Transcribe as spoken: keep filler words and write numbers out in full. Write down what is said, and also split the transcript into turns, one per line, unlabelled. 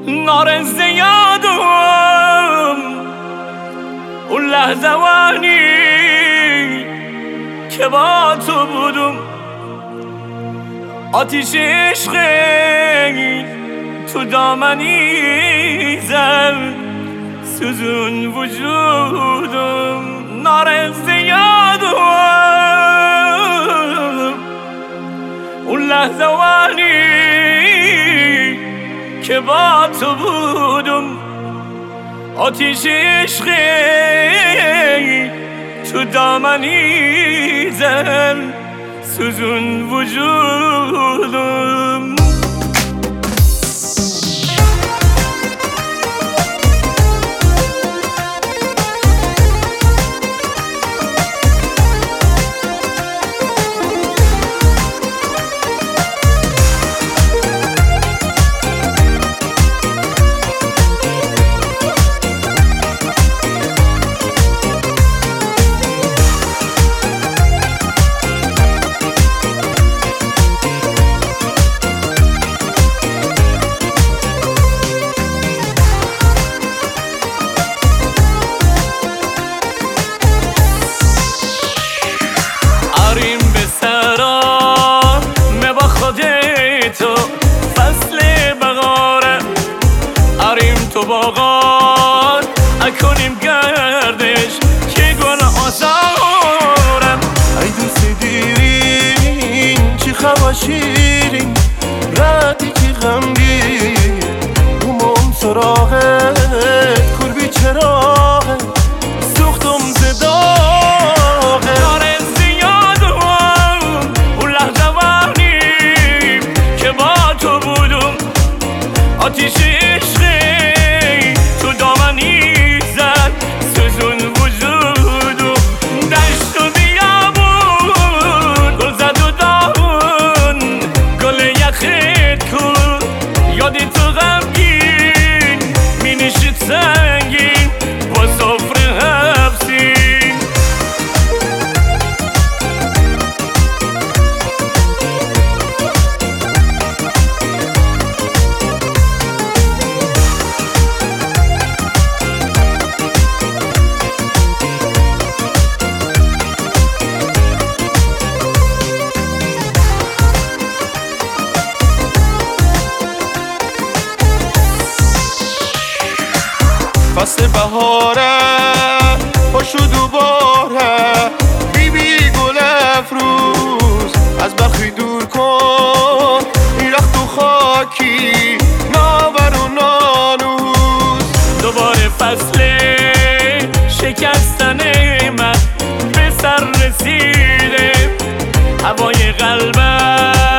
نارنز یادم اون لحظه وانی که با تو بودم، آتیش عشقی تو دامنی زد سوزون وجودم. نارنز یادم اون لحظه وانی که با تو بودم، آتیش عشقی تو دامنی زد سوزون وجودم. تو باغان اکنیم گردش که گل آزارم.
ای دوست دیرین چی خوا شیرین ردی چی غمگین اومم سراغت کربی چراغت سوختم زداغت.
نارنز یادم اون لحظه وانیم که با تو بودم، آتیش عشقی تو دامنی زد سوزون وجودم. دشت و بیابون گل زد و داغون گل یخت کن یادی تو غمگین می نشید سنگین با سفره حبسین.
فصل بهاره پاشو دوباره بی بی گل افروز از برخی دور کن این رخت و خاکی ناور و نانوز.
دوباره فصل شکستن من به سر رسیده، هوای قلبم